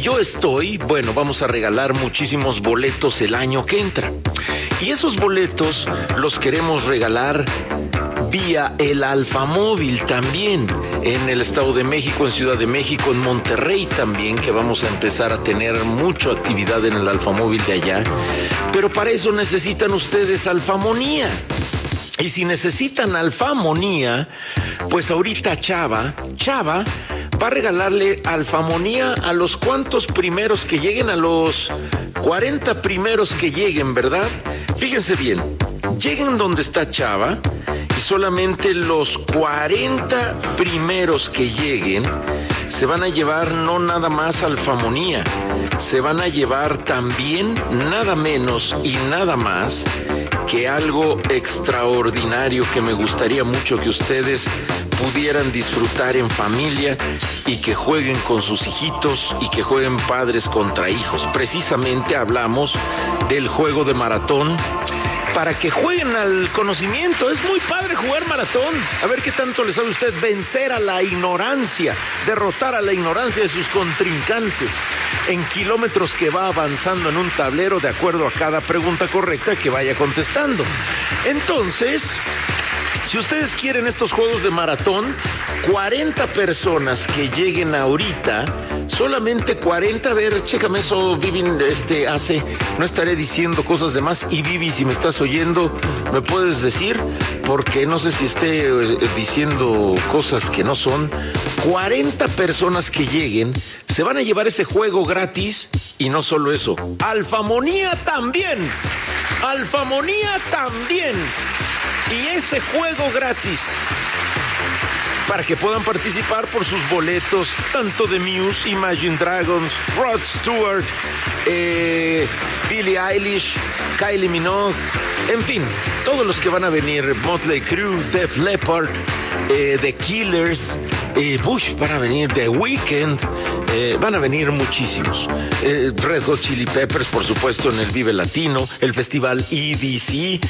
yo estoy, bueno, vamos a regalar muchísimos boletos el año que entra. Y esos boletos los queremos regalar vía el Alfamóvil también, en el Estado de México, en Ciudad de México, en Monterrey también, que vamos a empezar a tener mucha actividad en el Alfamóvil de allá. Pero para eso necesitan ustedes Alfamonía. Y si necesitan Alfamonía, pues ahorita Chava va a regalarle Alfamonía a los cuantos primeros que lleguen, a los 40 primeros que lleguen, ¿verdad? Fíjense bien, lleguen donde está Chava y solamente los 40 primeros que lleguen se van a llevar no nada más Alfamonía, se van a llevar también nada menos y nada más que algo extraordinario que me gustaría mucho que ustedes pudieran disfrutar en familia y que jueguen con sus hijitos y que jueguen padres contra hijos. Precisamente hablamos del juego de maratón para que jueguen al conocimiento. Es muy padre jugar maratón. A ver qué tanto le sabe usted vencer a la ignorancia, derrotar a la ignorancia de sus contrincantes en kilómetros que va avanzando en un tablero de acuerdo a cada pregunta correcta que vaya contestando. Entonces, si ustedes quieren estos juegos de maratón, 40 personas que lleguen ahorita, solamente 40, a ver, chécame eso, Vivi, hace, no estaré diciendo cosas de más, y Vivi, si me estás oyendo, ¿me puedes decir? Porque no sé si esté diciendo cosas que no son. 40 personas que lleguen, se van a llevar ese juego gratis, y no solo eso, Alfamonía también, Alfamonía también. Y ese juego gratis, para que puedan participar por sus boletos, tanto de Muse, Imagine Dragons, Rod Stewart, Billie Eilish, Kylie Minogue, en fin, todos los que van a venir, Motley Crue, Def Leppard, The Killers, Bush, van a venir, The Weeknd, van a venir muchísimos. Red Hot Chili Peppers, por supuesto, en el Vive Latino, el festival EDC.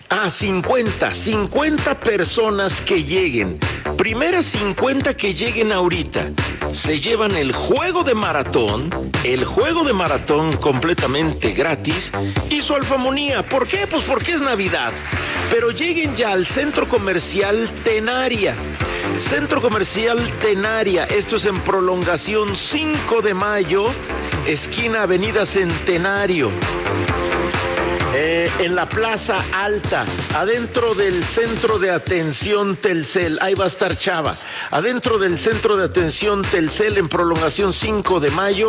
50 personas que lleguen. Primeras 50 que lleguen ahorita se llevan el juego de maratón completamente gratis y su Alfamonía. ¿Por qué? Pues porque es Navidad. Pero lleguen ya al Centro Comercial Tenaria. Centro Comercial Tenaria, esto es en Prolongación 5 de Mayo, esquina Avenida Centenario. En la Plaza Alta, adentro del Centro de Atención Telcel, ahí va a estar Chava, adentro del Centro de Atención Telcel en Prolongación 5 de Mayo,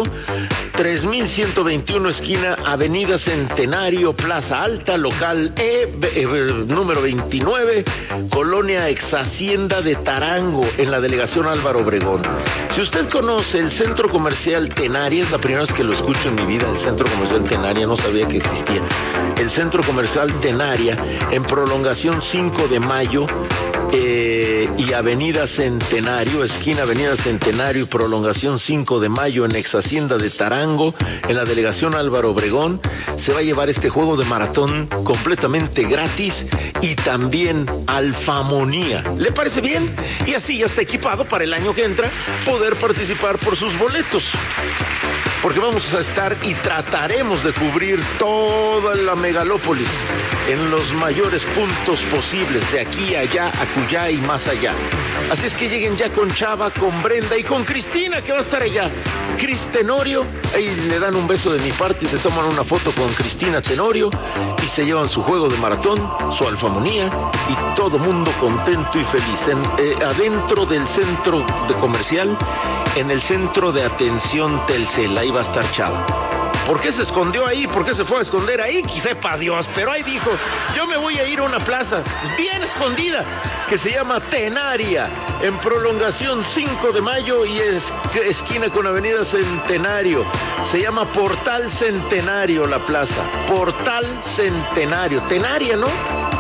3121 esquina Avenida Centenario, Plaza Alta, local número 29, Colonia Ex Hacienda de Tarango, en la delegación Álvaro Obregón. Si usted conoce el Centro Comercial Tenaria, es la primera vez que lo escucho en mi vida, el Centro Comercial Tenaria, no sabía que existía. El Centro Comercial Tenaria, en Prolongación 5 de Mayo y Avenida Centenario, esquina Avenida Centenario y Prolongación 5 de Mayo, en Ex Hacienda de Tarango, en la delegación Álvaro Obregón, se va a llevar este juego de maratón completamente gratis y también Alfamonía. ¿Le parece bien? Y así ya está equipado para el año que entra poder participar por sus boletos. Porque vamos a estar y trataremos de cubrir toda la megalópolis en los mayores puntos posibles, de aquí a allá, acullá y más allá. Así es que lleguen ya con Chava, con Brenda y con Cristina, que va a estar allá. Cris Tenorio, ahí le dan un beso de mi parte y se toman una foto con Cristina Tenorio y se llevan su juego de maratón, su Alfamonía y todo mundo contento y feliz. Adentro del centro de comercial, en el Centro de Atención Telcel, ahí va a estar Chava. ¿Por qué se escondió ahí? ¿Por qué se fue a esconder ahí? Quizá sepa Dios, pero ahí dijo, yo me voy a ir a una plaza bien escondida que se llama Tenaria, en Prolongación 5 de Mayo y esquina con Avenida Centenario. Se llama Portal Centenario la plaza, Portal Centenario. Tenaria, ¿no?